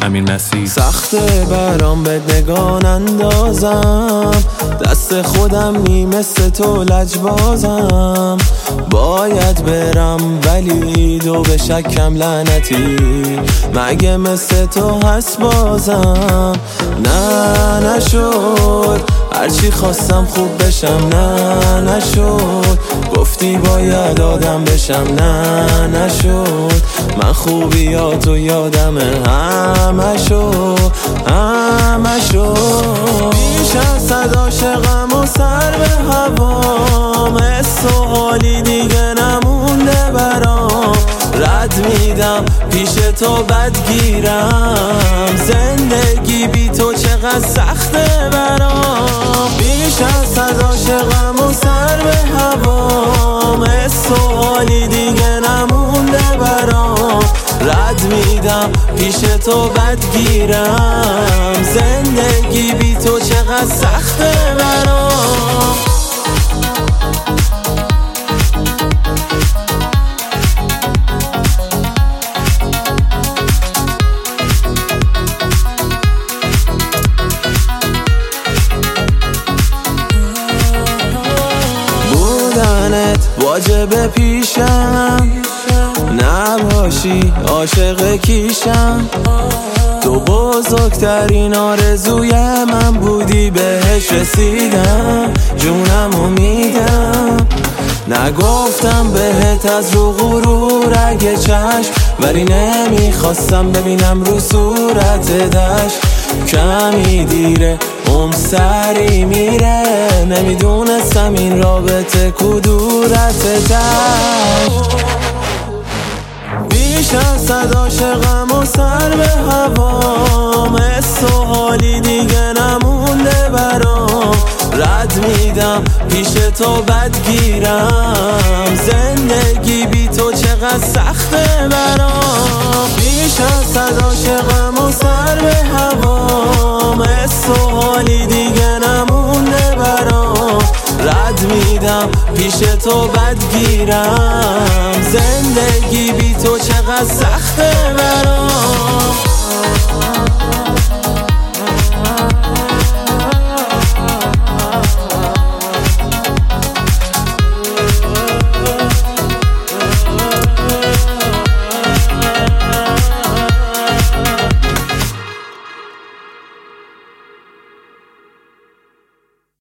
امیر نصیر. سخته برام به نگاه اندازم، دست خودم نی مثل تو لجبازم. باید برم ولی دو به شکم لعنتی، مگه مثل تو هست بازم؟ نه نشد هرچی خواستم خوب بشم، نه نشد گفتی باید آدم بشم، نه نشد من خوبیاتو یادمه همشو بیش از صد عاشقم و سر به هوام، حس و حالی دیگه نمونده برام. رد میدم پیش تو بدگیرم، زندگی بی تو چقدر سخته برام. بیش از صد عاشقم و سر به هوام، حس و حالی دیگه نمونده برام. رد میدم پیش تو بدگیرم، زندگی بی تو چقدر سخته برام. بودنت واجب پیشم، نباشی عاشق کیشم. تو بزرگترین آرزوی من بودی، بهش رسیدم جونمو میدم. نگفتم بهت از رو غرور اگه چشم، ولی نمیخواستم ببینم رو صورت دشت. کمی دیره سری میره، نمیدونستم این رابطه کدورت دشت. بیش از صد عاشقم و سر به هوام، حس و حالی دیگه نمونده برام. رد میدم پیش تو بدگیرم، زندگی بی تو چقدر سخته برام. بیش از صد عاشقم و سر به هوام، حس و حالی دیگه نمونده برام. رد میدم پیش تو بدگیرم، زندگی بی تو چقدر سخته برام.